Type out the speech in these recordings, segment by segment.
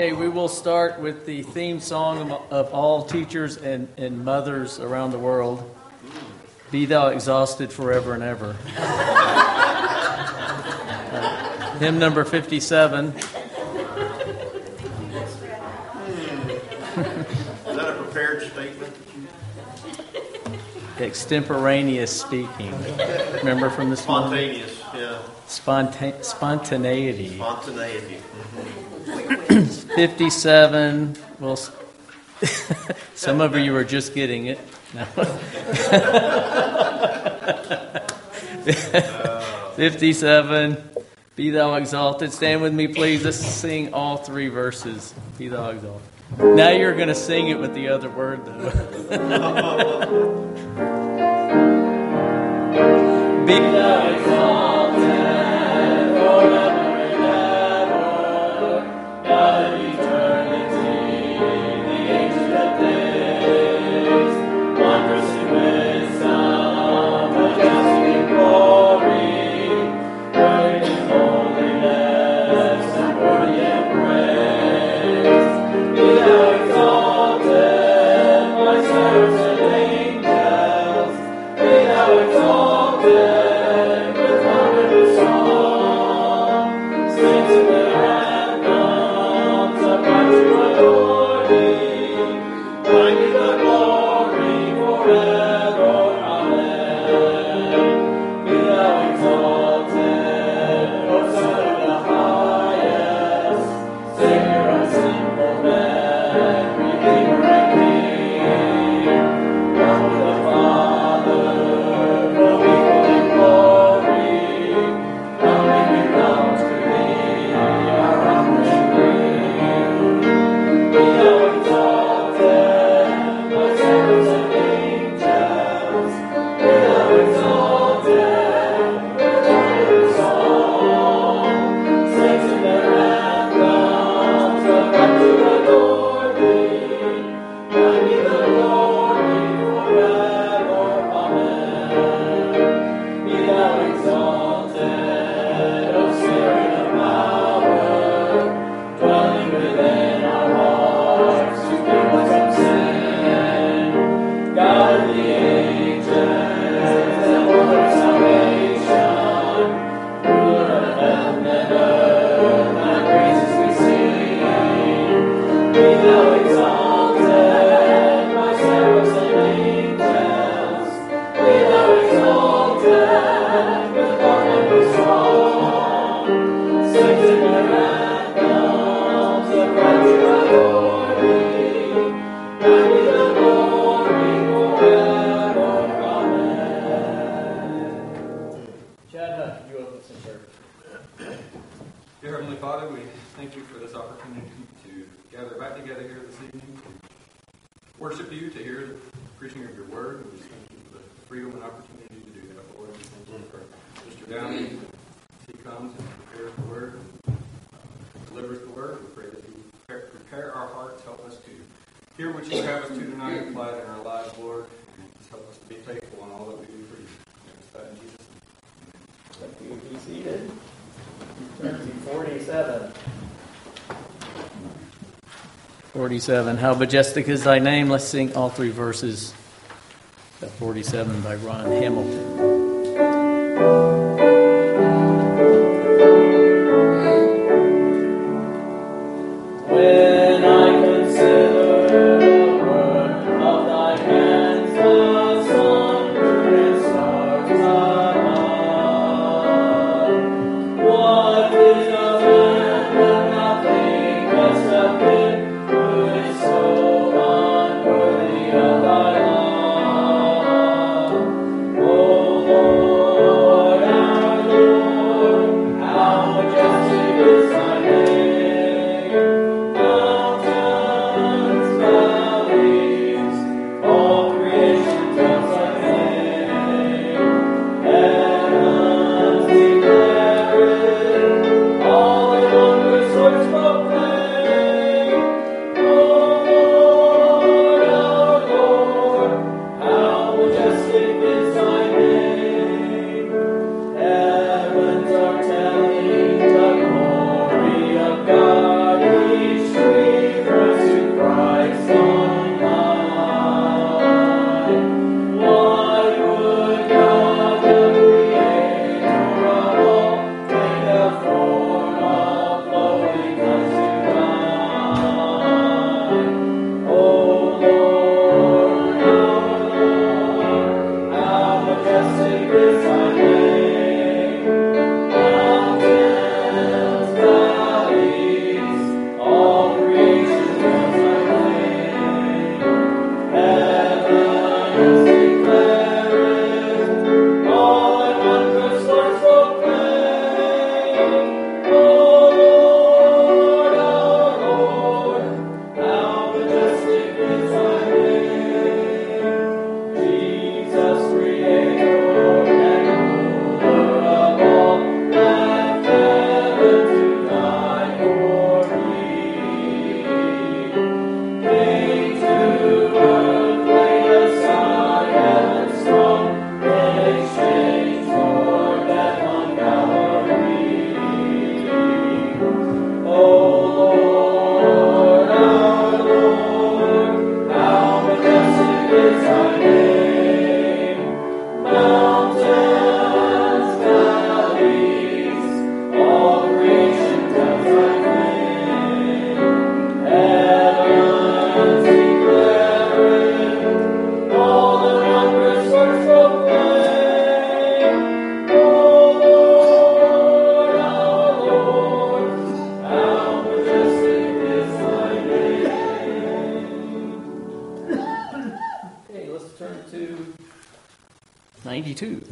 Okay, we will start with the theme song of all teachers and mothers around the world. Be thou exhausted forever and ever. Hymn number 57. Is that a prepared statement? Extemporaneous speaking. Remember from this one? Spontaneous, yeah. Spontaneity. Spontaneity. 57. Well, some of you are just getting it. No. 57. Be thou exalted. Stand with me, please. Let's sing all three verses. Be thou exalted. Now you're going to sing it with the other word, though. Be thou exalted forever and ever. God of eternity, the ancient of days, wondrous in wisdom, majestic in glory, great in holiness, and worthy of praise. Be thou exalted, my seraphs and angels. Be thou exalted with wonderful song. Saints in their anthems upright to adore thee. Thine be the glory forever. Amen. Be thou exalted, O Son of the highest, Savior of sinful men, Redeemer and King. One with the Father, co-equal in glory, humbly we come to thee, our homage bring. Be thou exalted, my seraphs and angels. Be thou exalted with wondrous song. Saints in their anthems upright to adore thee. Thine be the glory forever. Amen. Be thou exalted, O Spirit of power, dwelling within our hearts to keep us from sin. God of the ages and Lord of salvation, ruler of heaven and earth, thy praises we sing. Be thou exalted, my seraphs and angels. Be thou exalted with wonderful song. Saints in their anthems upright to adore thee. Thine be the glory forever. Amen. Chad, you open us in prayer. Dear Heavenly Father, we thank you for this opportunity to gather back together here this evening to worship you, to hear the preaching of your word. We just thank you for the freedom and opportunity to do that, Lord. We thank you for Mr. Downey as he comes and prepares the word, delivers the word. We pray that you prepare our hearts, help us to hear what you have us to tonight, apply it in our lives, Lord, and just help us to be faithful in all that we do for you. We ask that in Jesus' name. Thank you. Be seated. Turn to 47. 47. How majestic is thy name. Let's sing all three verses of 47 by Ron Hamilton. When I consider the work of thy hands, the sun, moon, and stars above, what is a man that thou thinkest of him who is so unworthy of thy love? O Lord, our Lord, how majestic is thy name. Mountains, valleys, all creation tells thy name. Heavens declare it, all the wondrous works proclaim. 92.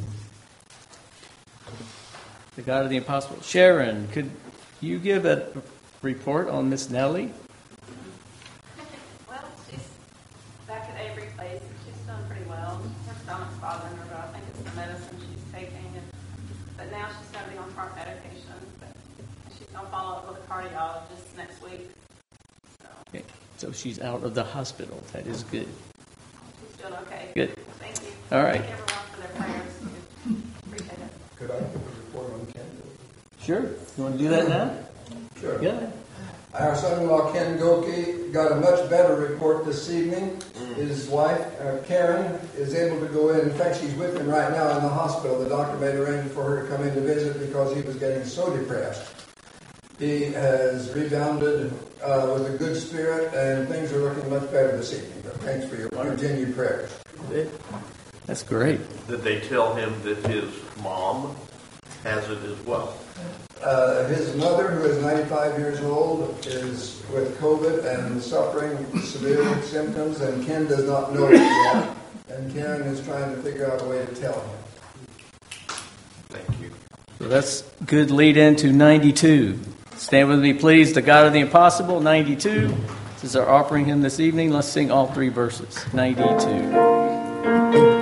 The God of the Impossible. Sharon, could you give a report on Miss Nellie? Well, she's back at Avery Place, and she's doing pretty well. Her stomach's bothering her, but I think it's the medicine she's taking. But now she's going to be on heart medication. But she's going to follow up with a cardiologist next week. Okay. So she's out of the hospital. That is good. She's doing okay. Good. Thank you. All right. Thank everyone for their prayers. Appreciate it. Could I give a report on Ken? Sure. You want to do that now? Sure. Go ahead. Our son-in-law, Ken Goki, got a much better report this evening. His wife, Karen, is able to go in. In fact, she's with him right now in the hospital. The doctor made arrangements for her to come in to visit because he was getting so depressed. He has rebounded with a good spirit, and things are looking much better this evening. But thanks for your continued prayers. That's great. Did they tell him that his mom has it as well? His mother, who is 95 years old, is with COVID and suffering severe symptoms, and Ken does not know it yet. And Karen is trying to figure out a way to tell him. Thank you. So that's good lead into 92. Stand with me, please. The God of the Impossible, 92. This is our offering hymn this evening. Let's sing all three verses. 92.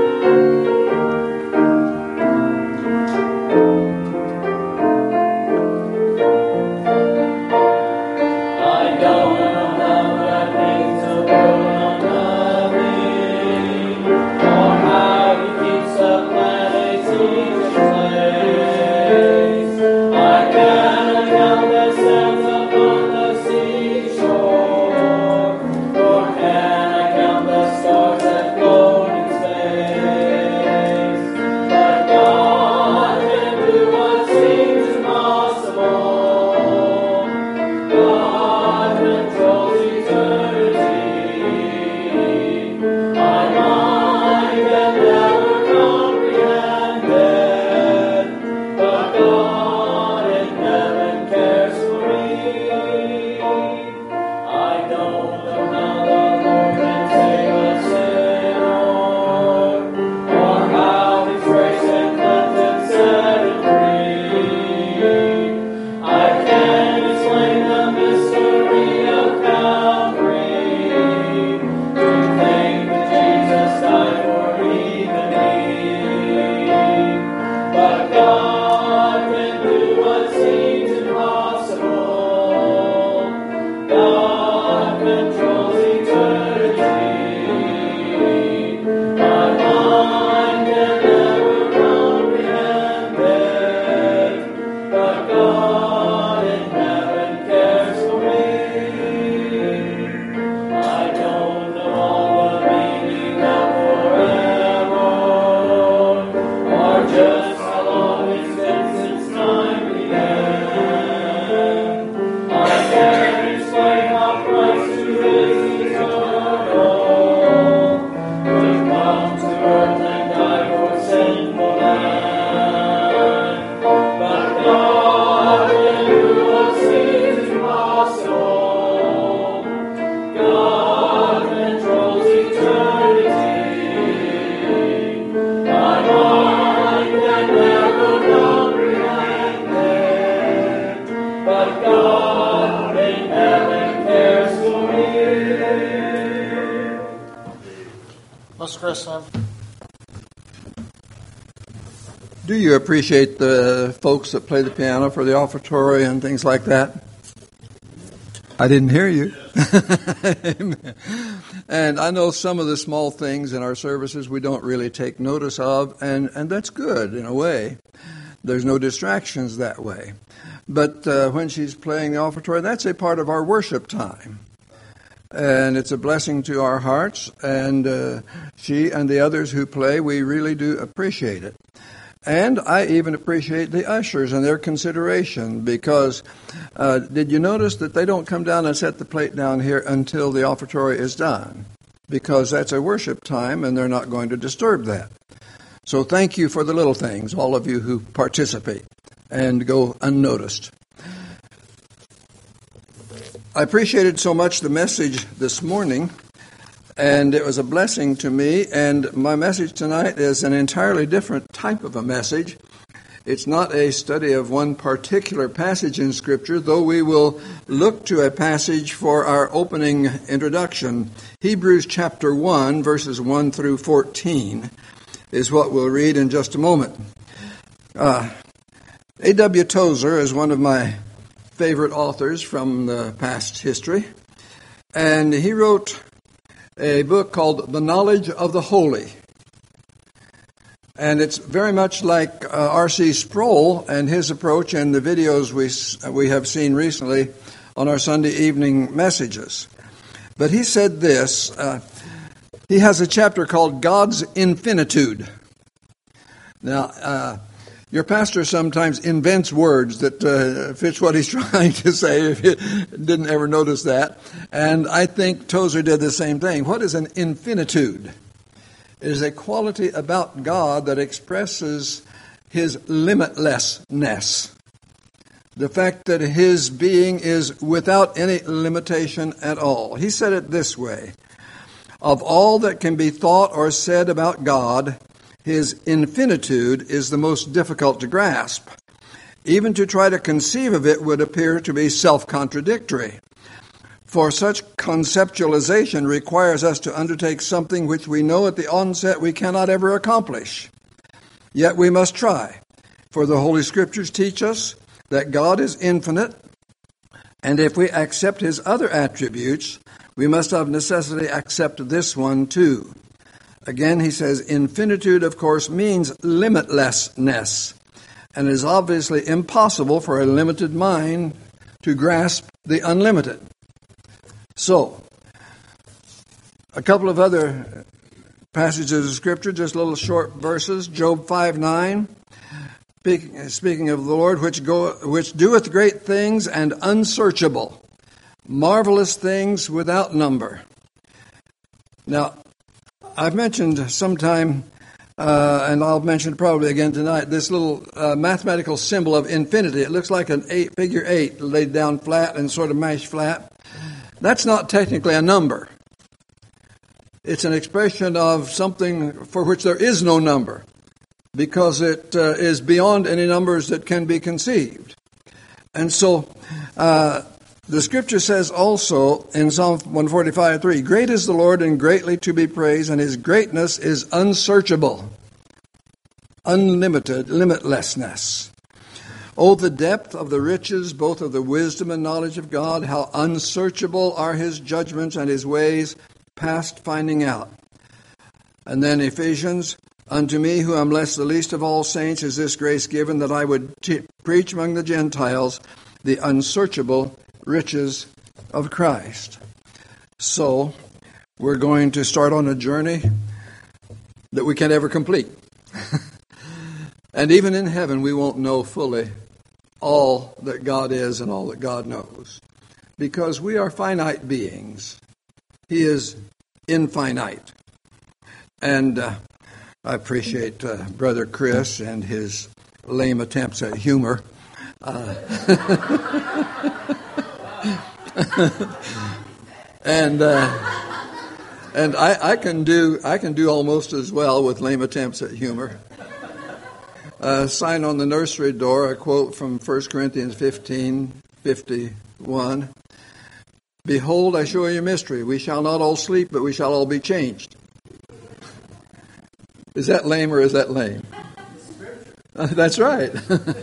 Do you appreciate the folks that play the piano for the offertory and things like that? I didn't hear you. And I know some of the small things in our services we don't really take notice of, and that's good in a way. There's no distractions that way. But when she's playing the offertory, that's a part of our worship time. And it's a blessing to our hearts, and she and the others who play, we really do appreciate it. And I even appreciate the ushers and their consideration, because did you notice that they don't come down and set the plate down here until the offertory is done? Because that's a worship time and they're not going to disturb that. So thank you for the little things, all of you who participate and go unnoticed. I appreciated so much the message this morning And it was a blessing to me. And my message tonight is an entirely different type of a message. It's not a study of one particular passage in Scripture, though we will look to a passage for our opening introduction. Hebrews chapter 1, verses 1 through 14 is what we'll read in just a moment. A.W. Tozer is one of my favorite authors from the past history, and he wrote a book called The Knowledge of the Holy. And it's very much like R.C. Sproul and his approach in the videos we have seen recently on our Sunday evening messages. But he said this, he has a chapter called God's Infinitude. Now, your pastor sometimes invents words that fits what he's trying to say, if you didn't ever notice that. And I think Tozer did the same thing. What is an infinitude? It is a quality about God that expresses His limitlessness. The fact that His being is without any limitation at all. He said it this way: of all that can be thought or said about God, His infinitude is the most difficult to grasp. Even to try to conceive of it would appear to be self-contradictory. For such conceptualization requires us to undertake something which we know at the onset we cannot ever accomplish. Yet we must try, for the Holy Scriptures teach us that God is infinite, and if we accept His other attributes, we must of necessity accept this one too. Again, he says, infinitude, of course, means limitlessness, and it is obviously impossible for a limited mind to grasp the unlimited. So, a couple of other passages of Scripture, just little short verses. Job 5:9, speaking of the Lord, which doeth great things and unsearchable, marvelous things without number. Now, I've mentioned sometime, and I'll mention probably again tonight, this little mathematical symbol of infinity. It looks like an figure 8 laid down flat and sort of mashed flat. That's not technically a number. It's an expression of something for which there is no number, because it is beyond any numbers that can be conceived. And so the Scripture says also in Psalm 145:3, great is the Lord and greatly to be praised, and His greatness is unsearchable, unlimited, limitlessness. Oh, the depth of the riches, both of the wisdom and knowledge of God, how unsearchable are His judgments and His ways, past finding out. And then Ephesians, unto me, who am less the least of all saints, is this grace given, that I would preach among the Gentiles the unsearchable riches of Christ. So, we're going to start on a journey that we can't ever complete. And even in heaven, we won't know fully all that God is and all that God knows, because we are finite beings. He is infinite. And I appreciate Brother Chris and his lame attempts at humor. And I can do almost as well with lame attempts at humor. Sign on the nursery door, a quote from 1 Corinthians 15:51. Behold, I show you a mystery. We shall not all sleep, but we shall all be changed. Is that lame or is that lame? That's right.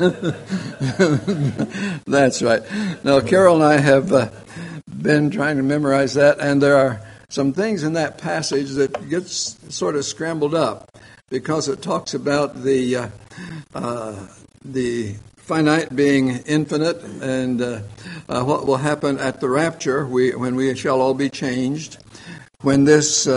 That's right. Now, Carol and I have been trying to memorize that, and there are some things in that passage that gets sort of scrambled up, because it talks about the finite being infinite, and what will happen at the rapture, when we shall all be changed, when this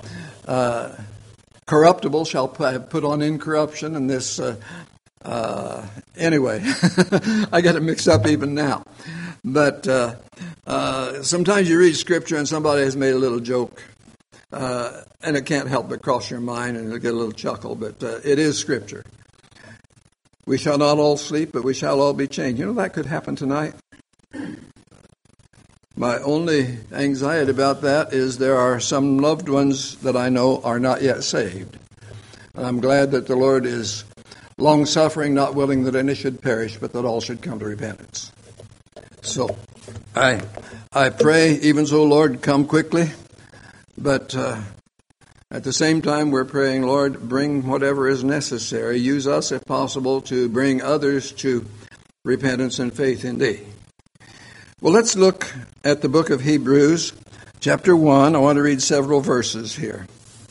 corruptible shall put on incorruption, and this anyway, I get it mixed up even now. But sometimes you read Scripture and somebody has made a little joke, and it can't help but cross your mind, and you'll get a little chuckle, but it is Scripture. We shall not all sleep, but we shall all be changed. You know, that could happen tonight. My only anxiety about that is there are some loved ones that I know are not yet saved. I'm glad that the Lord is long-suffering, not willing that any should perish, but that all should come to repentance. So I pray, even so, Lord, come quickly. But at the same time, we're praying, Lord, bring whatever is necessary. Use us, if possible, to bring others to repentance and faith in Thee. Well, let's look at the book of Hebrews, chapter 1. I want to read several verses here.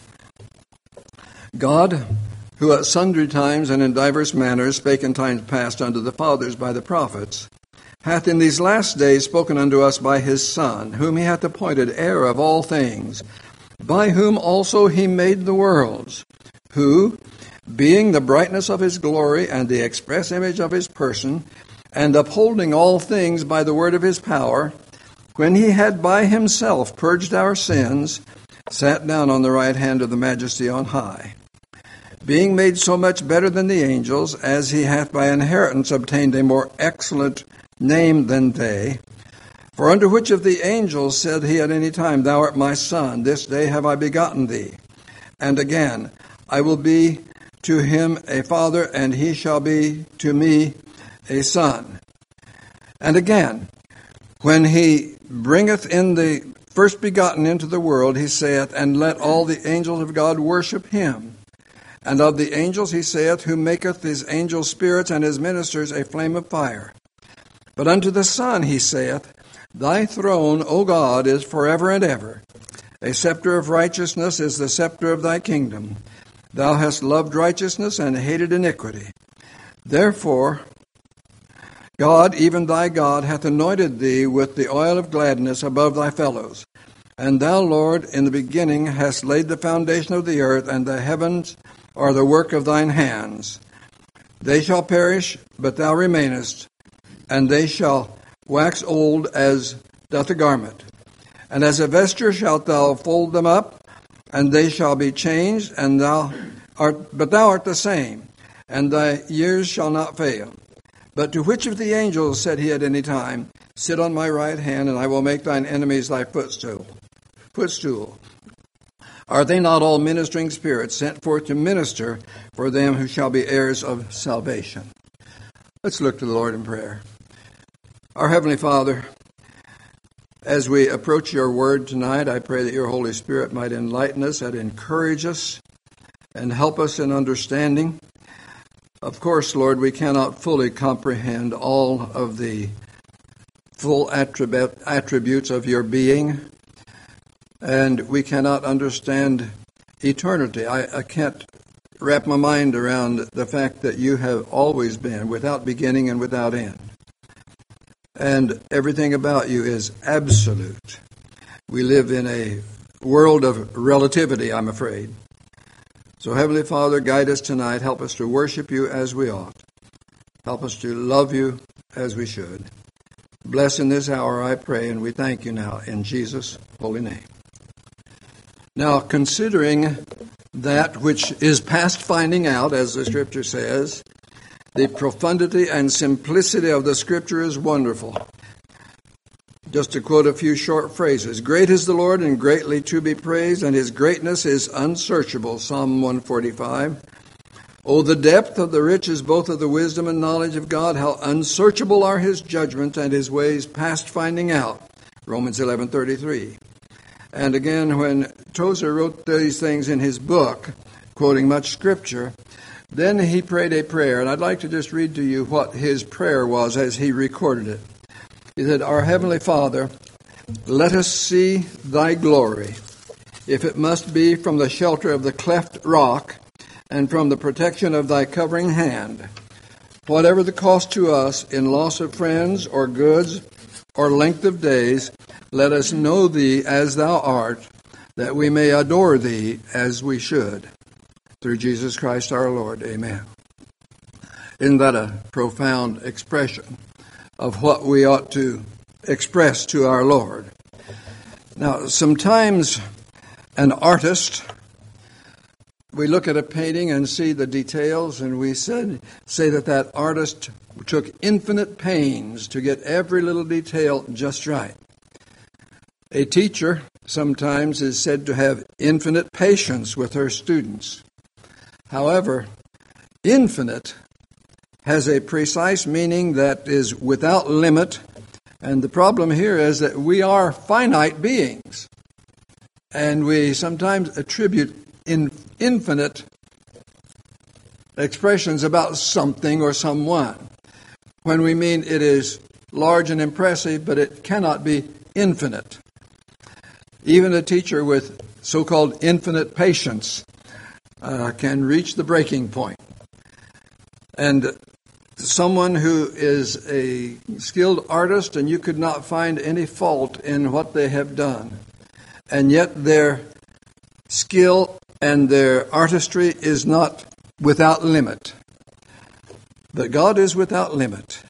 God, who at sundry times and in divers manners spake in times past unto the fathers by the prophets, hath in these last days spoken unto us by his Son, whom he hath appointed heir of all things, by whom also he made the worlds, who, being the brightness of his glory and the express image of his person, and upholding all things by the word of his power, when he had by himself purged our sins, sat down on the right hand of the majesty on high, being made so much better than the angels, as he hath by inheritance obtained a more excellent name than they. For unto which of the angels said he at any time, Thou art my son, this day have I begotten thee? And again, I will be to him a father, and he shall be to me a son. And again, when he bringeth in the first begotten into the world, he saith, And let all the angels of God worship him. And of the angels he saith, Who maketh his angels spirits and his ministers a flame of fire. But unto the Son he saith, Thy throne, O God, is forever and ever. A scepter of righteousness is the scepter of thy kingdom. Thou hast loved righteousness and hated iniquity. Therefore, God, even thy God, hath anointed thee with the oil of gladness above thy fellows. And thou, Lord, in the beginning hast laid the foundation of the earth, and the heavens are the work of thine hands. They shall perish, but thou remainest, and they shall wax old as doth a garment. And as a vesture shalt thou fold them up, and they shall be changed, but thou art the same, and thy years shall not fail. But to which of the angels said he at any time, Sit on my right hand, and I will make thine enemies thy footstool? Are they not all ministering spirits sent forth to minister for them who shall be heirs of salvation? Let's look to the Lord in prayer. Our Heavenly Father, as we approach your word tonight, I pray that your Holy Spirit might enlighten us and encourage us and help us in understanding. Of course, Lord, we cannot fully comprehend all of the full attributes of your being, and we cannot understand eternity. I can't wrap my mind around the fact that you have always been without beginning and without end. And everything about you is absolute. We live in a world of relativity, I'm afraid. So, Heavenly Father, guide us tonight. Help us to worship you as we ought. Help us to love you as we should. Bless in this hour, I pray, and we thank you now in Jesus' holy name. Now, considering that which is past finding out, as the Scripture says, the profundity and simplicity of the Scripture is wonderful. Just to quote a few short phrases. Great is the Lord and greatly to be praised, and his greatness is unsearchable. Psalm 145. Oh, the depth of the riches both of the wisdom and knowledge of God, how unsearchable are his judgments and his ways past finding out. Romans 11:33. And again, when Tozer wrote these things in his book, quoting much Scripture, then he prayed a prayer, and I'd like to just read to you what his prayer was as he recorded it. He said, Our Heavenly Father, let us see thy glory, if it must be from the shelter of the cleft rock and from the protection of thy covering hand. Whatever the cost to us in loss of friends or goods or length of days, let us know thee as thou art, that we may adore thee as we should. Through Jesus Christ our Lord. Amen. Isn't that a profound expression of what we ought to express to our Lord? Now, sometimes an artist, we look at a painting and see the details, and we say that artist took infinite pains to get every little detail just right. A teacher sometimes is said to have infinite patience with her students. However, infinite has a precise meaning that is without limit, and the problem here is that we are finite beings, and we sometimes attribute infinite expressions about something or someone, when we mean it is large and impressive, but it cannot be infinite. Even a teacher with so-called infinite patience can reach the breaking point. And someone who is a skilled artist, and you could not find any fault in what they have done, and yet their skill and their artistry is not without limit. But God is without limit.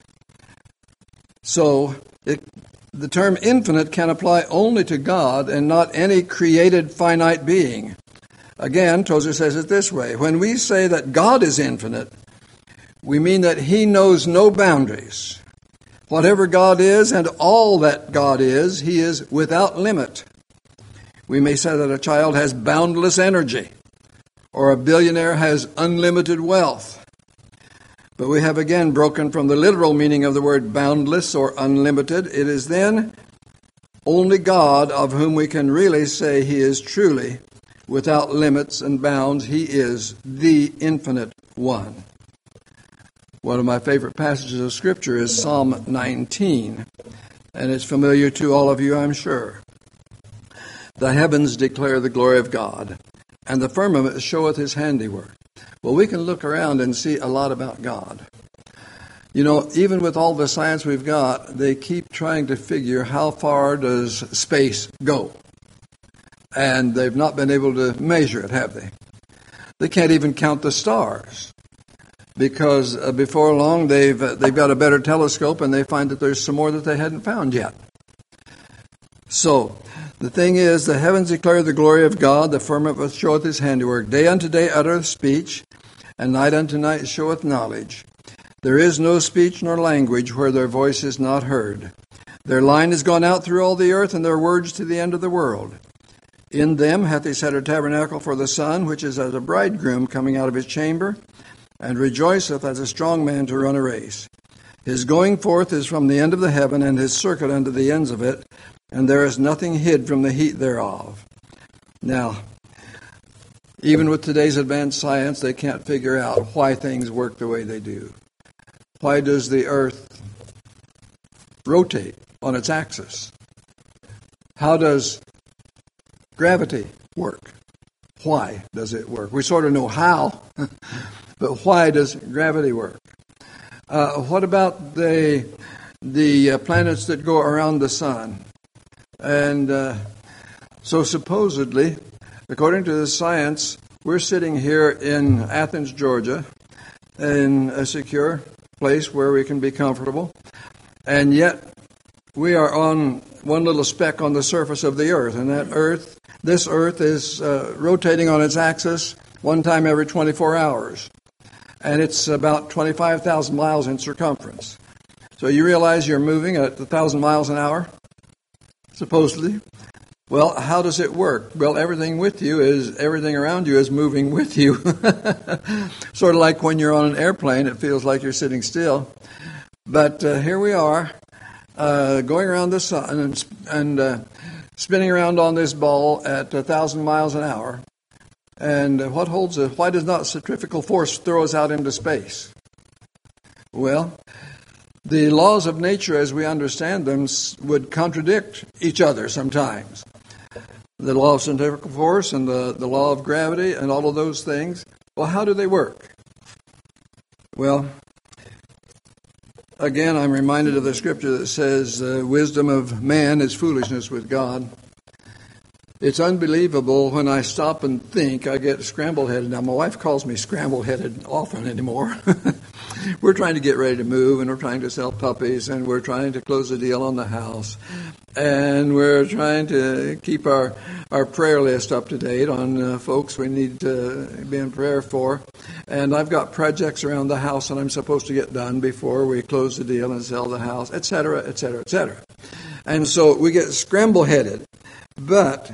So the term infinite can apply only to God and not any created finite being. Again, Tozer says it this way: when we say that God is infinite, we mean that He knows no boundaries. Whatever God is and all that God is, He is without limit. We may say that a child has boundless energy, or a billionaire has unlimited wealth. But we have again broken from the literal meaning of the word boundless or unlimited. It is then only God of whom we can really say He is truly without limits and bounds. He is the infinite one. One of my favorite passages of Scripture is Psalm 19, and it's familiar to all of you, I'm sure. The heavens declare the glory of God, and the firmament showeth His handiwork. Well, we can look around and see a lot about God. You know, even with all the science we've got, they keep trying to figure how far does space go. And they've not been able to measure it, have they? They can't even count the stars, because before long they've got a better telescope and they find that there's some more that they hadn't found yet. So, the thing is, the heavens declare the glory of God, the firmament showeth His handiwork. Day unto day uttereth speech, and night unto night showeth knowledge. There is no speech nor language where their voice is not heard. Their line is gone out through all the earth, and their words to the end of the world. In them hath He set a tabernacle for the sun, which is as a bridegroom coming out of his chamber, and rejoiceth as a strong man to run a race. His going forth is from the end of the heaven, and His circuit unto the ends of it, and there is nothing hid from the heat thereof. Now, even with today's advanced science, they can't figure out why things work the way they do. Why does the earth rotate on its axis? How does gravity work? Why does it work? We sort of know how, but why does gravity work? What about the planets that go around the sun? And so supposedly, according to the science, we're sitting here in Athens, Georgia, in a secure place where we can be comfortable, and yet we are on one little speck on the surface of the earth, and this earth is rotating on its axis one time every 24 hours, and it's about 25,000 miles in circumference. So you realize you're moving at 1,000 miles an hour? Supposedly. Well, how does it work? Well, everything around you is moving with you. Sort of like when you're on an airplane, it feels like you're sitting still. But here we are, going around the sun and spinning around on this ball at 1,000 miles an hour. And why does not centrifugal force throw us out into space? Well, the laws of nature as we understand them would contradict each other sometimes. The law of centrifugal force and the law of gravity and all of those things. Well, how do they work? Well, again, I'm reminded of the scripture that says, wisdom of man is foolishness with God. It's unbelievable when I stop and think, I get scramble-headed. Now, my wife calls me scramble-headed often anymore. We're trying to get ready to move, and we're trying to sell puppies, and we're trying to close the deal on the house. And we're trying to keep our prayer list up to date on folks we need to be in prayer for. And I've got projects around the house that I'm supposed to get done before we close the deal and sell the house, et cetera, et cetera, et cetera. And so we get scramble-headed. But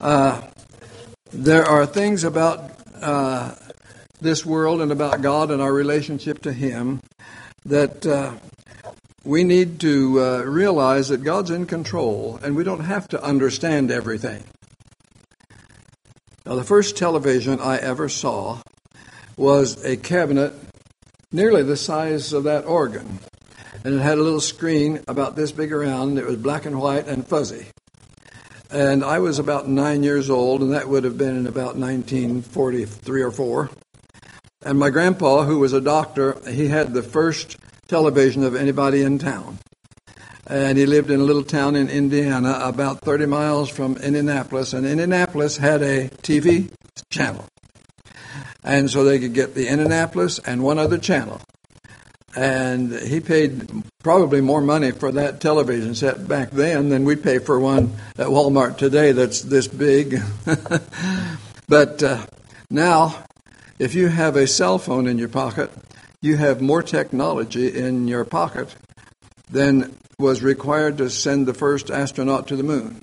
there are things about this world and about God and our relationship to Him that we need to realize that God's in control, and we don't have to understand everything. Now, the first television I ever saw was a cabinet nearly the size of that organ. And it had a little screen about this big around. It was black and white and fuzzy. And I was about 9 years old, and that would have been in about 1943 or 4. And my grandpa, who was a doctor, he had the first television of anybody in town. And he lived in a little town in Indiana, about 30 miles from Indianapolis. And Indianapolis had a TV channel. And so they could get the Indianapolis and one other channel. And he paid probably more money for that television set back then than we pay for one at Walmart today that's this big. But now, if you have a cell phone in your pocket, you have more technology in your pocket than was required to send the first astronaut to the moon.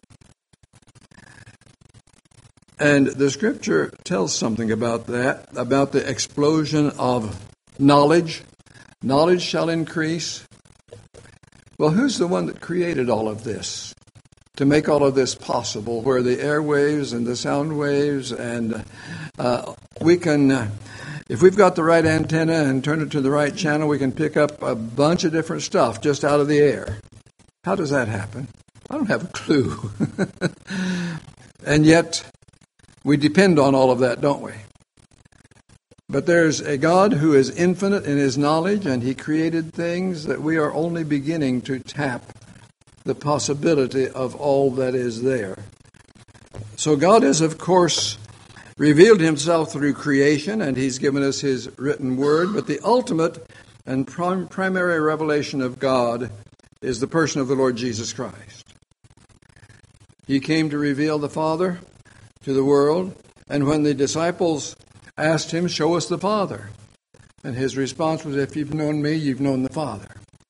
And the Scripture tells something about that, about the explosion of knowledge. Knowledge shall increase. Well, who's the one that created all of this, to make all of this possible, where the airwaves and the sound waves, and we can, if we've got the right antenna and turn it to the right channel, we can pick up a bunch of different stuff just out of the air. How does that happen? I don't have a clue. And yet, we depend on all of that, don't we? But there's a God who is infinite in His knowledge, and He created things that we are only beginning to tap the possibility of all that is there. So God has, of course, revealed Himself through creation, and He's given us His written word, but the ultimate and primary revelation of God is the person of the Lord Jesus Christ. He came to reveal the Father to the world, and when the disciples asked Him, "Show us the Father," and His response was, "If you've known me, you've known the Father."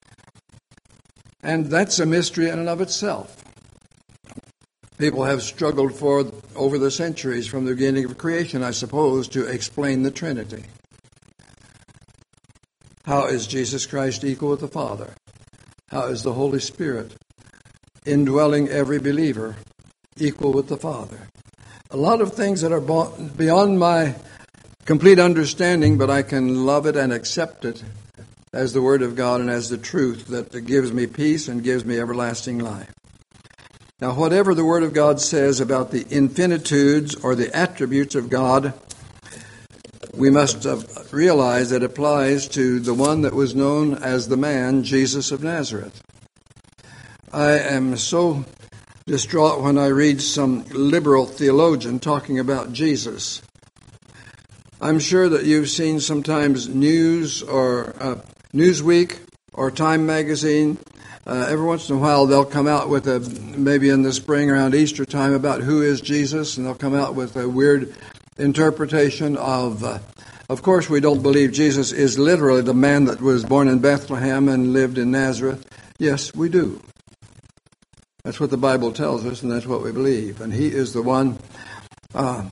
And that's a mystery in and of itself. People have struggled for over the centuries, from the beginning of creation, I suppose, to explain the Trinity. How is Jesus Christ equal with the Father? How is the Holy Spirit, indwelling every believer, equal with the Father? A lot of things that are beyond my complete understanding, but I can love it and accept it as the Word of God and as the truth that gives me peace and gives me everlasting life. Now, whatever the Word of God says about the infinitudes or the attributes of God, we must realize that it applies to the one that was known as the man, Jesus of Nazareth. I am so distraught when I read some liberal theologian talking about Jesus. I'm sure that you've seen sometimes news or Newsweek or Time magazine. Every once in a while they'll come out with maybe in the spring around Easter time, about who is Jesus, and they'll come out with a weird interpretation of course, we don't believe Jesus is literally the man that was born in Bethlehem and lived in Nazareth. Yes, we do. That's what the Bible tells us, and that's what we believe. And He is the one, the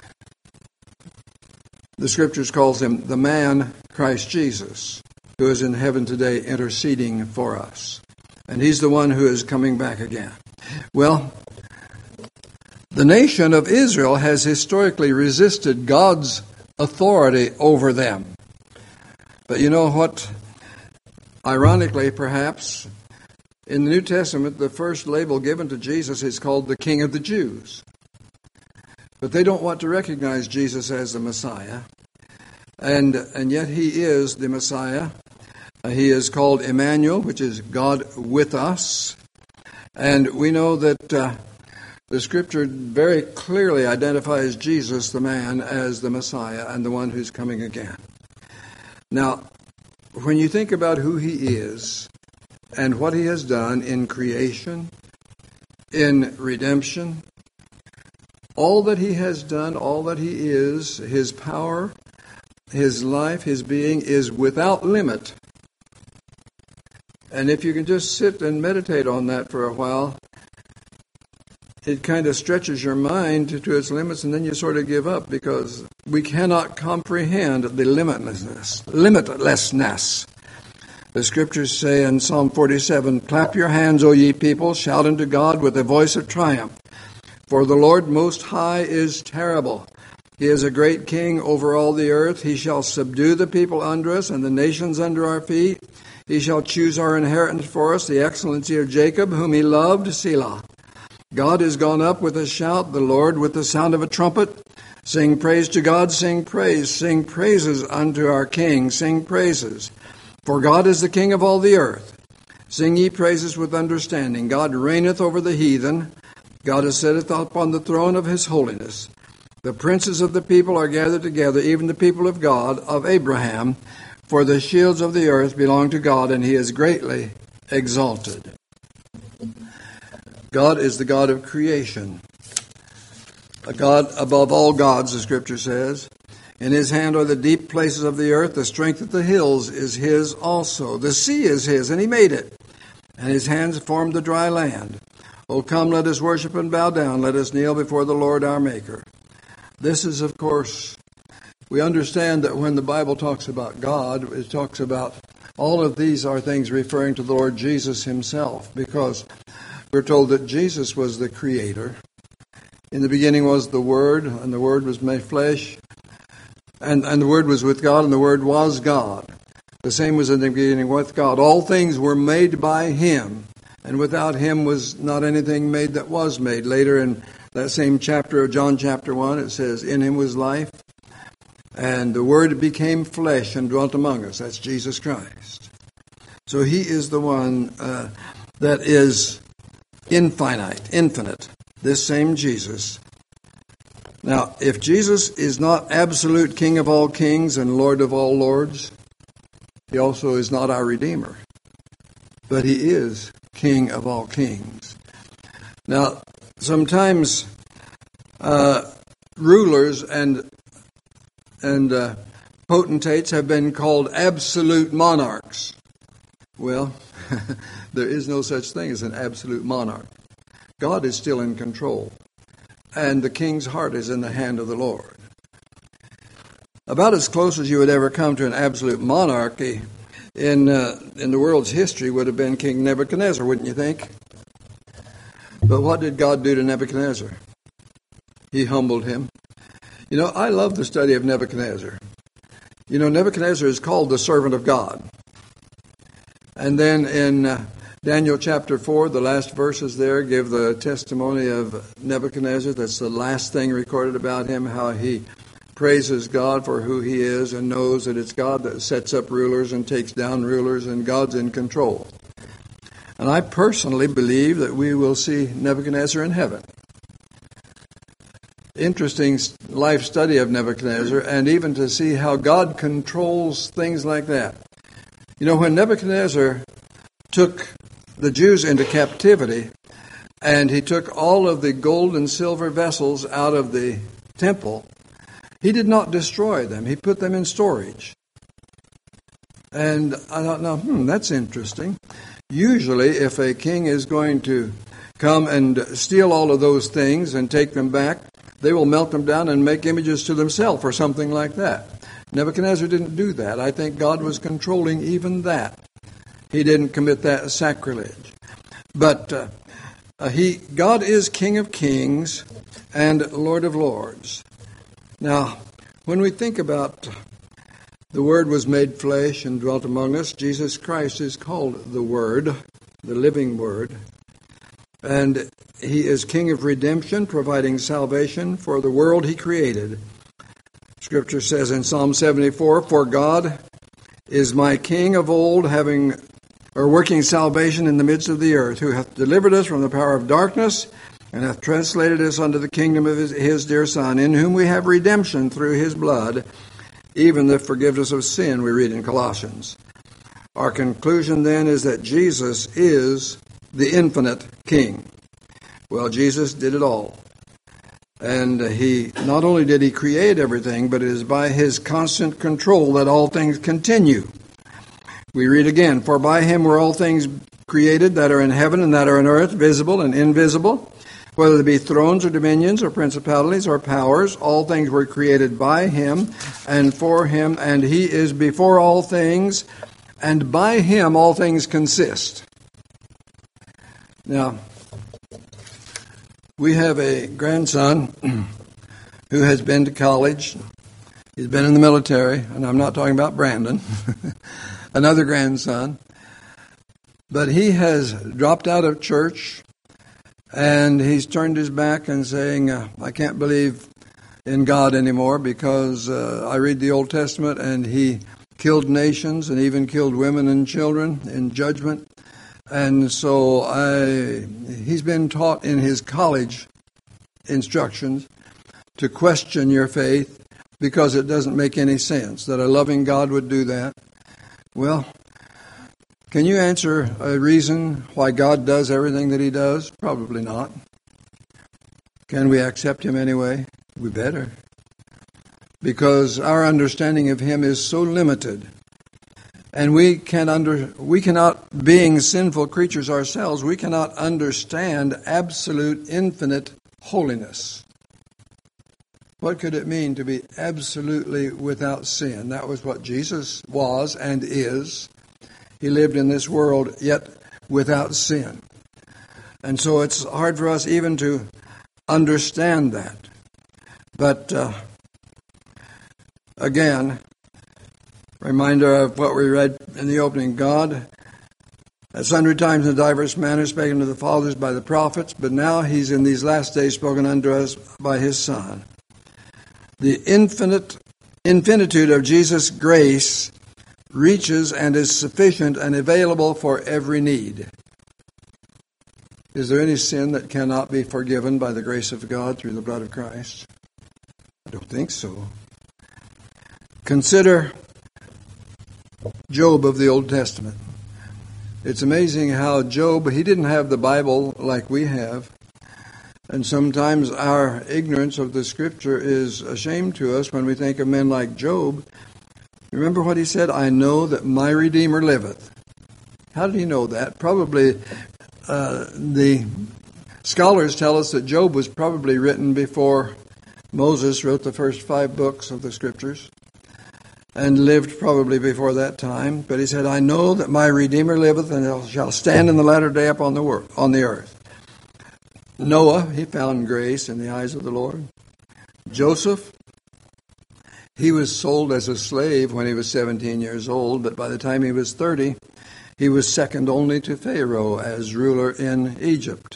Scriptures calls Him the man, Christ Jesus, who is in heaven today interceding for us. And He's the one who is coming back again. Well, the nation of Israel has historically resisted God's authority over them. But you know what? Ironically, perhaps, in the New Testament, the first label given to Jesus is called the King of the Jews. But they don't want to recognize Jesus as the Messiah. And yet He is the Messiah. He is called Emmanuel, which is God with us. And we know that the Scripture very clearly identifies Jesus, the man, as the Messiah and the one who's coming again. Now, when you think about who He is and what He has done in creation, in redemption, all that He has done, all that He is, His power, His life, His being is without limit. And if you can just sit and meditate on that for a while, it kind of stretches your mind to its limits, and then you sort of give up because we cannot comprehend the limitlessness. The scriptures say in Psalm 47, "Clap your hands, O ye people, shout unto God with a voice of triumph. For the Lord Most High is terrible. He is a great king over all the earth. He shall subdue the people under us and the nations under our feet. He shall choose our inheritance for us, the excellency of Jacob, whom he loved, Selah. God is gone up with a shout, the Lord with the sound of a trumpet. Sing praise to God, sing praises unto our King, sing praises. For God is the King of all the earth. Sing ye praises with understanding. God reigneth over the heathen. God is sitteth upon the throne of his holiness. The princes of the people are gathered together, even the people of God, of Abraham. For the shields of the earth belong to God, and he is greatly exalted." God is the God of creation, a God above all gods, the scripture says. In his hand are the deep places of the earth. The strength of the hills is his also. The sea is his, and he made it. And his hands formed the dry land. O come, let us worship and bow down. Let us kneel before the Lord our Maker. This is, of course, we understand that when the Bible talks about God, it talks about all of these are things referring to the Lord Jesus himself, because we're told that Jesus was the creator. In the beginning was the Word, and the Word was made flesh, and the Word was with God, and the Word was God. The same was in the beginning with God. All things were made by him, and without him was not anything made that was made. Later in that same chapter of John chapter 1, it says, "In him was life, and the Word became flesh and dwelt among us." That's Jesus Christ. So he is the one that is infinite, this same Jesus. Now, if Jesus is not absolute King of all kings and Lord of all lords, he also is not our Redeemer. But he is King of all kings. Now, sometimes rulers and potentates have been called absolute monarchs. Well, there is no such thing as an absolute monarch. God is still in control, and the king's heart is in the hand of the Lord. About as close as you would ever come to an absolute monarchy in the world's history would have been King Nebuchadnezzar, wouldn't you think? But what did God do to Nebuchadnezzar? He humbled him. You know, I love the study of Nebuchadnezzar. You know, Nebuchadnezzar is called the servant of God. And then in Daniel chapter 4, the last verses there give the testimony of Nebuchadnezzar. That's the last thing recorded about him, how he praises God for who he is and knows that it's God that sets up rulers and takes down rulers, and God's in control. And I personally believe that we will see Nebuchadnezzar in heaven. Interesting life study of Nebuchadnezzar, and even to see how God controls things like that. You know, when Nebuchadnezzar took the Jews into captivity, and he took all of the gold and silver vessels out of the temple, he did not destroy them. He put them in storage. And I thought, now, that's interesting. Usually, if a king is going to come and steal all of those things and take them back, they will melt them down and make images to themselves or something like that. Nebuchadnezzar didn't do that. I think God was controlling even that. He didn't commit that sacrilege. But God is King of kings and Lord of lords. Now, when we think about the Word was made flesh and dwelt among us, Jesus Christ is called the Word, the living Word. And he is King of redemption, providing salvation for the world he created. Scripture says in Psalm 74, "For God is my King of old, working salvation in the midst of the earth, who hath delivered us from the power of darkness, and hath translated us unto the kingdom of his dear Son, in whom we have redemption through his blood, even the forgiveness of sin," we read in Colossians. Our conclusion then is that Jesus is the infinite King. Well, Jesus did it all. And he not only did he create everything, but it is by his constant control that all things continue. We read again, "For by him were all things created that are in heaven and that are on earth, visible and invisible, whether there be thrones or dominions or principalities or powers. All things were created by him and for him, and he is before all things, and by him all things consist." Now, we have a grandson who has been to college. He's been in the military, and I'm not talking about Brandon, another grandson. But he has dropped out of church, and he's turned his back and saying, I can't believe in God anymore because I read the Old Testament, and he killed nations and even killed women and children in judgment. And so he's been taught in his college instructions to question your faith because it doesn't make any sense that a loving God would do that. Well, can you answer a reason why God does everything that he does? Probably not. Can we accept him anyway? We better. Because our understanding of him is so limited. And we cannot, being sinful creatures ourselves, we cannot understand absolute, infinite holiness. What could it mean to be absolutely without sin? That was what Jesus was and is. He lived in this world, yet without sin. And so it's hard for us even to understand that. But again, reminder of what we read in the opening. God, at sundry times in diverse manners, spake unto the fathers by the prophets, but now he's in these last days spoken unto us by his Son. The infinitude of Jesus' grace reaches and is sufficient and available for every need. Is there any sin that cannot be forgiven by the grace of God through the blood of Christ? I don't think so. Consider Job of the Old Testament. It's amazing how Job, he didn't have the Bible like we have. And sometimes our ignorance of the Scripture is a shame to us when we think of men like Job. Remember what he said? I know that my Redeemer liveth. How did he know that? Probably the scholars tell us that Job was probably written before Moses wrote the first 5 books of the Scriptures and lived probably before that time. But he said, I know that my Redeemer liveth and shall stand in the latter day upon the earth. Noah, he found grace in the eyes of the Lord. Joseph, he was sold as a slave when he was 17 years old, but by the time he was 30, he was second only to Pharaoh as ruler in Egypt.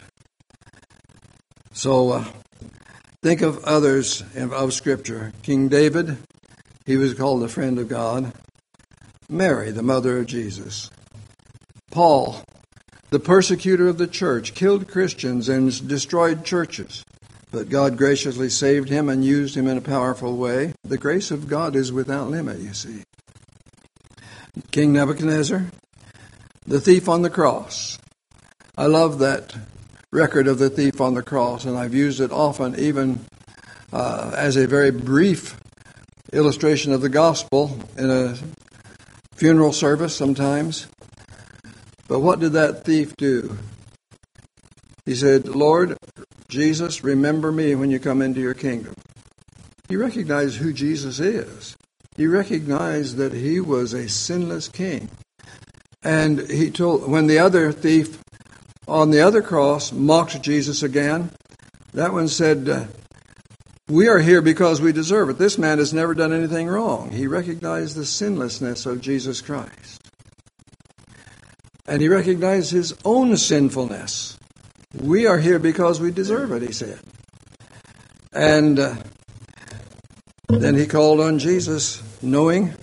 So think of others of Scripture. King David, he was called the friend of God. Mary, the mother of Jesus. Paul, the persecutor of the church, killed Christians and destroyed churches. But God graciously saved him and used him in a powerful way. The grace of God is without limit, you see. King Nebuchadnezzar, the thief on the cross. I love that record of the thief on the cross, and I've used it often, even as a very brief illustration of the gospel in a funeral service sometimes. But what did that thief do? He said, Lord Jesus, remember me when you come into your kingdom. He recognized who Jesus is. He recognized that he was a sinless king. And he told, when the other thief on the other cross mocked Jesus again, that one said, we are here because we deserve it. This man has never done anything wrong. He recognized the sinlessness of Jesus Christ. And he recognized his own sinfulness. We are here because we deserve it, he said. And then he called on Jesus, knowing.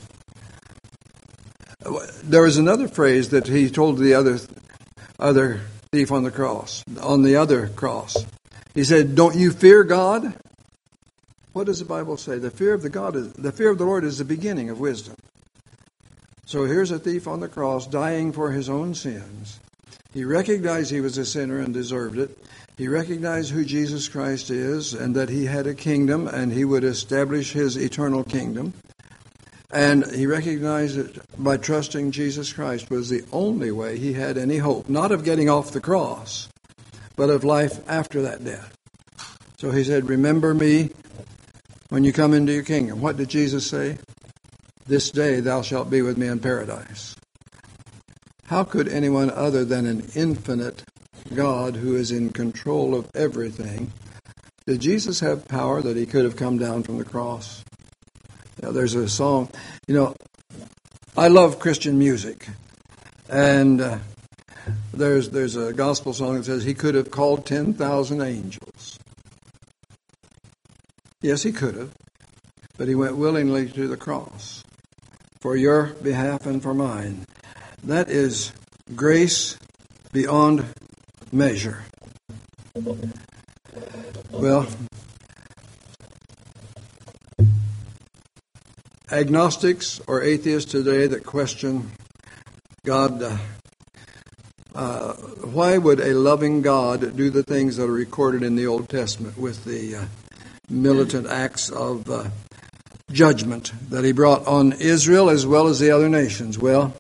There was another phrase that he told the other thief on the cross, on the other cross. He said, don't you fear God? What does the Bible say? The fear of the Lord is the beginning of wisdom. So here's a thief on the cross dying for his own sins. He recognized he was a sinner and deserved it. He recognized who Jesus Christ is and that he had a kingdom and he would establish his eternal kingdom. And he recognized that by trusting Jesus Christ was the only way he had any hope, not of getting off the cross, but of life after that death. So he said, remember me when you come into your kingdom. What did Jesus say? This day thou shalt be with me in paradise. How could anyone other than an infinite God who is in control of everything, did Jesus have power that he could have come down from the cross? There's a song, I love Christian music, and there's a gospel song that says he could have called 10,000 angels. Yes, he could have, but he went willingly to the cross for your behalf and for mine. That is grace beyond measure. Well, agnostics or atheists today that question God, why would a loving God do the things that are recorded in the Old Testament with the militant acts of judgment that he brought on Israel as well as the other nations? Well,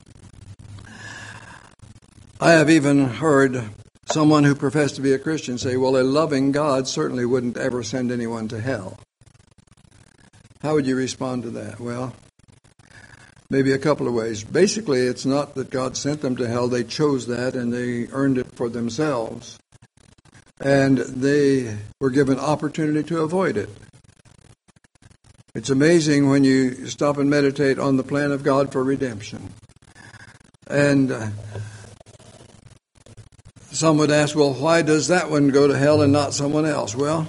I have even heard someone who professed to be a Christian say, well, a loving God certainly wouldn't ever send anyone to hell. How would you respond to that? Well, maybe a couple of ways. Basically, it's not that God sent them to hell. They chose that and they earned it for themselves. And they were given opportunity to avoid it. It's amazing when you stop and meditate on the plan of God for redemption. And some would ask, well, why does that one go to hell and not someone else? Well,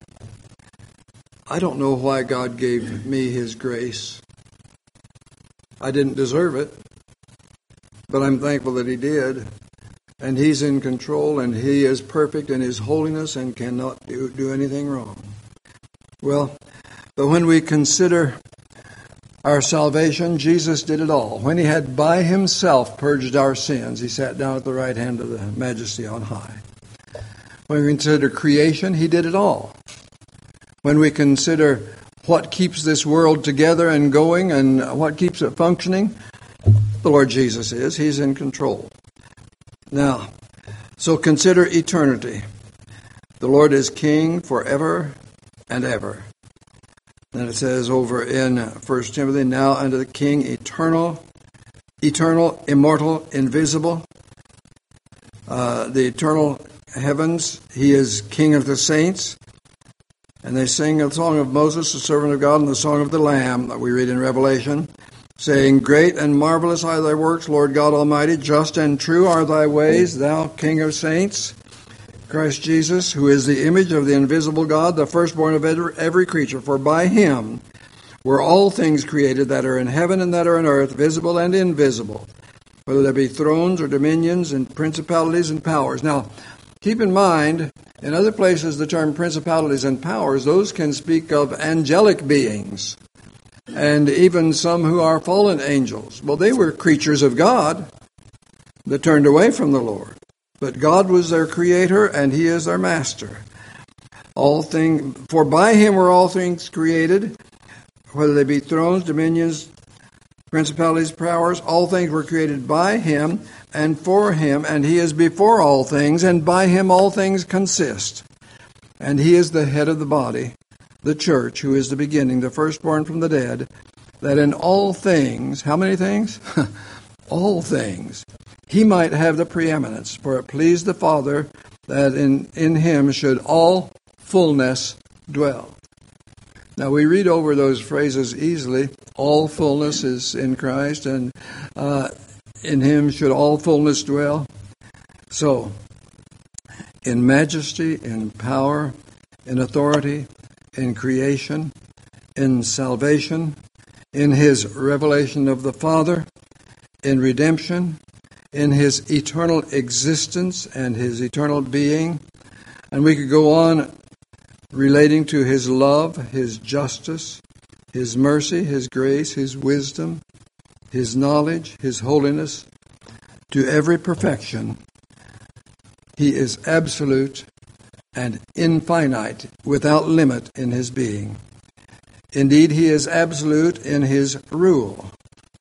I don't know why God gave me his grace. I didn't deserve it, but I'm thankful that he did. And he's in control, and he is perfect in his holiness and cannot do anything wrong. Well, but when we consider our salvation, Jesus did it all. When he had by himself purged our sins, he sat down at the right hand of the Majesty on high. When we consider creation, he did it all. When we consider what keeps this world together and going and what keeps it functioning, the Lord Jesus is. He's in control. Now, so consider eternity. The Lord is King forever and ever. Then it says over in 1 Timothy, now unto the King eternal, immortal, invisible, the eternal heavens. He is King of the saints. And they sing a song of Moses, the servant of God, and the song of the Lamb that we read in Revelation, saying, great and marvelous are thy works, Lord God Almighty, just and true are thy ways, thou King of saints, Christ Jesus, who is the image of the invisible God, the firstborn of every creature. For by him were all things created that are in heaven and that are in earth, visible and invisible, whether there be thrones or dominions and principalities and powers. Now, keep in mind, in other places the term principalities and powers, those can speak of angelic beings and even some who are fallen angels. Well, they were creatures of God that turned away from the Lord. But God was their creator and he is their master. For by him were all things created, whether they be thrones, dominions, principalities, powers, all things were created by him and for him, and he is before all things, and by him all things consist. And he is the head of the body, the church, who is the beginning, the firstborn from the dead, that in all things, how many things? All things, he might have the preeminence. For it pleased the Father that in him should all fullness dwell. Now we read over those phrases easily. All fullness is in Christ, and in him should all fullness dwell. So, in majesty, in power, in authority, in creation, in salvation, in his revelation of the Father, in redemption, in his eternal existence and his eternal being. And we could go on relating to his love, his justice, his mercy, his grace, his wisdom, his knowledge, his holiness, to every perfection. He is absolute and infinite, without limit in his being. Indeed, he is absolute in his rule.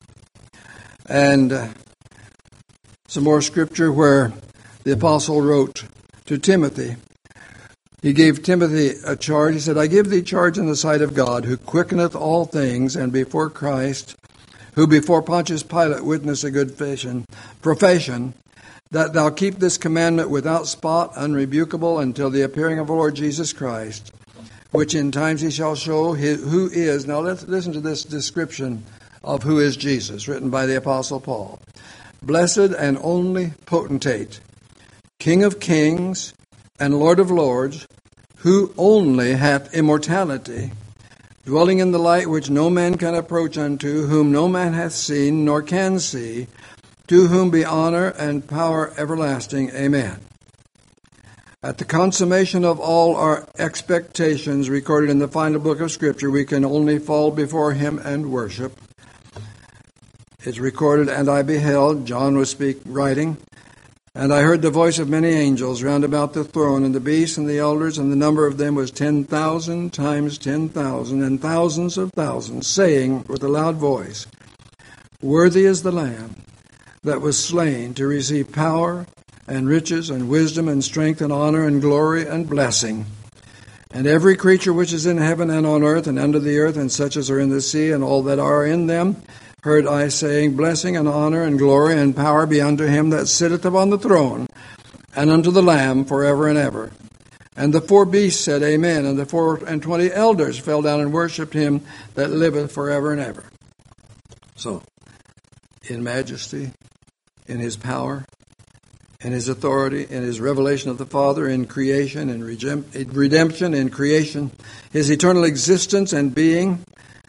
And some more scripture where the apostle wrote to Timothy. He gave Timothy a charge. He said, I give thee charge in the sight of God, who quickeneth all things, and before Christ, who before Pontius Pilate witnessed a good profession, that thou keep this commandment without spot, unrebukable, until the appearing of the Lord Jesus Christ, which in times he shall show who is. Now let's listen to this description of who is Jesus, written by the Apostle Paul. Blessed and only potentate, King of kings and Lord of lords, who only hath immortality, dwelling in the light which no man can approach unto, whom no man hath seen nor can see, to whom be honor and power everlasting. Amen. At the consummation of all our expectations recorded in the final book of Scripture, we can only fall before him and worship. It's recorded, and I beheld, John was writing, and I heard the voice of many angels round about the throne, and the beasts and the elders, and the number of them was 10,000 times 10,000, and thousands of thousands, saying with a loud voice, Worthy is the Lamb that was slain to receive power and riches and wisdom and strength and honor and glory and blessing. And every creature which is in heaven and on earth and under the earth, and such as are in the sea, and all that are in them, heard I saying, Blessing and honor and glory and power be unto him that sitteth upon the throne, and unto the Lamb forever and ever. And the four beasts said, Amen. And the 24 elders fell down and worshipped him that liveth forever and ever. So, in majesty, in his power, in his authority, in his revelation of the Father, in creation, in redemption, in creation, his eternal existence and being,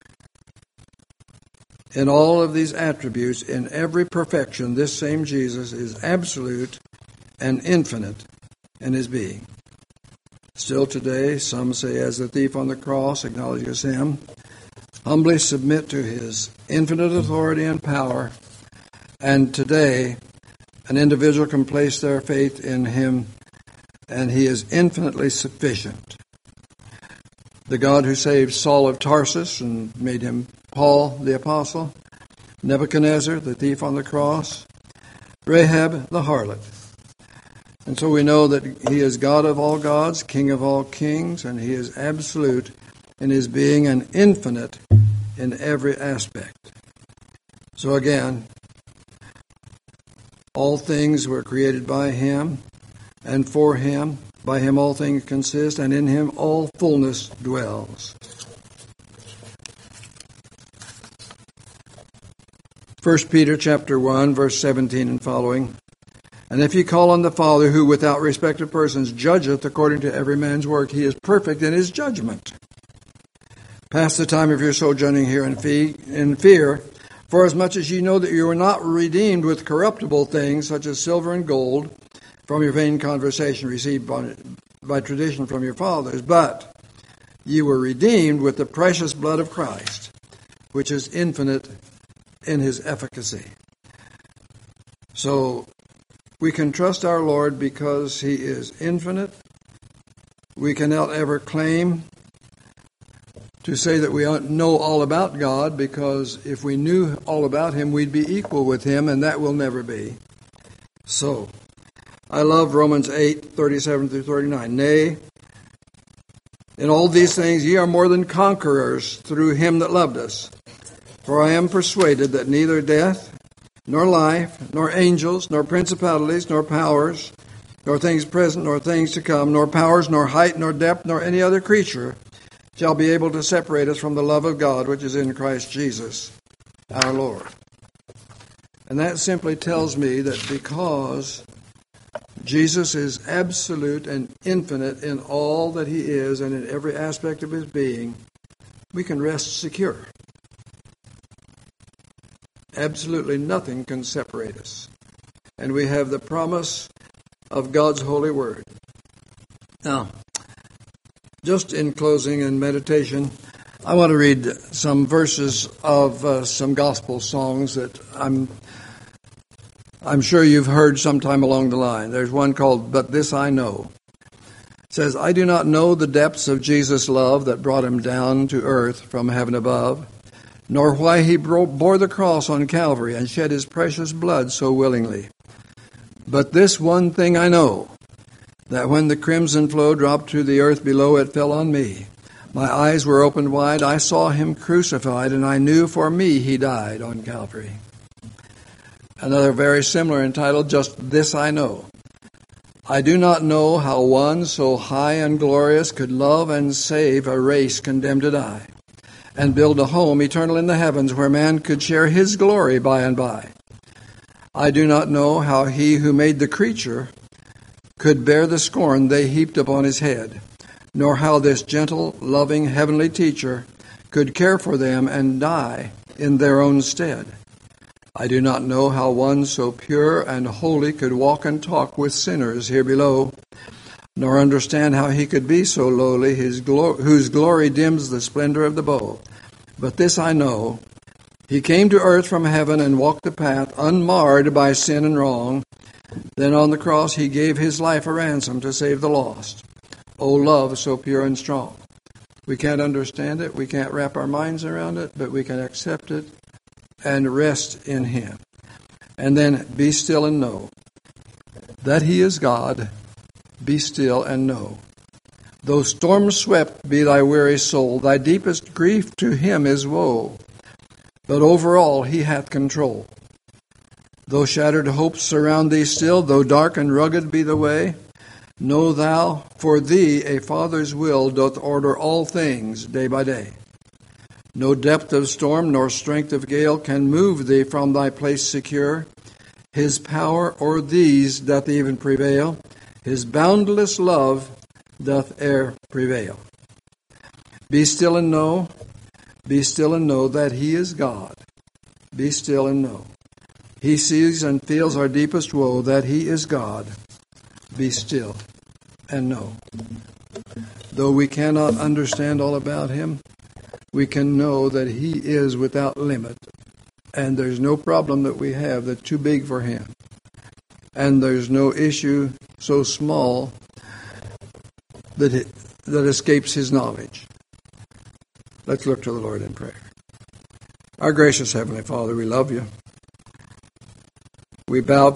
in all of these attributes, in every perfection, this same Jesus is absolute and infinite in his being. Still today, some say, as the thief on the cross acknowledges him, humbly submit to his infinite authority and power, and today an individual can place their faith in him, and he is infinitely sufficient. The God who saved Saul of Tarsus and made him Paul the Apostle, Nebuchadnezzar, the thief on the cross, Rahab the harlot. And so we know that he is God of all gods, King of all kings, and he is absolute in his being and infinite in every aspect. So again, all things were created by him and for him. By him all things consist, and in him all fullness dwells. 1 Peter chapter 1, verse 17 and following. And if ye call on the Father, who without respect of persons judgeth according to every man's work, he is perfect in his judgment. Pass the time of your sojourning here in fear, for as much as ye know that you are not redeemed with corruptible things, such as silver and gold, from your vain conversation received by tradition from your fathers, but ye were redeemed with the precious blood of Christ, which is infinite in his efficacy. So we can trust our Lord because he is infinite. We cannot ever claim to say that we know all about God, because if we knew all about him, we'd be equal with him, and that will never be. So, I love Romans 8, 37 through 39. Nay, in all these things ye are more than conquerors through him that loved us. For I am persuaded that neither death, nor life, nor angels, nor principalities, nor powers, nor things present, nor things to come, nor powers, nor height, nor depth, nor any other creature shall be able to separate us from the love of God which is in Christ Jesus our Lord. And that simply tells me that because Jesus is absolute and infinite in all that he is and in every aspect of his being, we can rest secure. Absolutely nothing can separate us. And we have the promise of God's holy word. Now, just in closing and meditation, I want to read some verses of some gospel songs that I'm sure you've heard sometime along the line. There's one called, But This I Know. says, I do not know the depths of Jesus' love that brought him down to earth from heaven above, nor why he bore the cross on Calvary and shed his precious blood so willingly. But this one thing I know, that when the crimson flow dropped to the earth below, it fell on me. My eyes were opened wide. I saw him crucified, and I knew for me he died on Calvary. Another very similar entitled, Just This I Know. I do not know how one so high and glorious could love and save a race condemned to die, and build a home eternal in the heavens where man could share his glory by and by. I do not know how he who made the creature could bear the scorn they heaped upon his head, nor how this gentle, loving, heavenly teacher could care for them and die in their own stead. I do not know how one so pure and holy could walk and talk with sinners here below, nor understand how he could be so lowly, whose glory dims the splendor of the bow. But this I know, he came to earth from heaven and walked the path unmarred by sin and wrong. Then on the cross he gave his life a ransom to save the lost. O love so pure and strong. We can't understand it, we can't wrap our minds around it, but we can accept it and rest in him. And then be still and know that he is God. Be still and know. Though storm-swept be thy weary soul, thy deepest grief to him is woe. But over all he hath control. Though shattered hopes surround thee still, though dark and rugged be the way, know thou, for thee a Father's will doth order all things day by day. No depth of storm nor strength of gale can move thee from thy place secure. His power o'er these doth even prevail. His boundless love doth e'er prevail. Be still and know that he is God. Be still and know. He sees and feels our deepest woe, that he is God. Be still and know. Though we cannot understand all about him, we can know that he is without limit, and there's no problem that we have that's too big for him. And there's no issue so small that escapes his knowledge. Let's look to the Lord in prayer. Our gracious Heavenly Father, we love you. We bow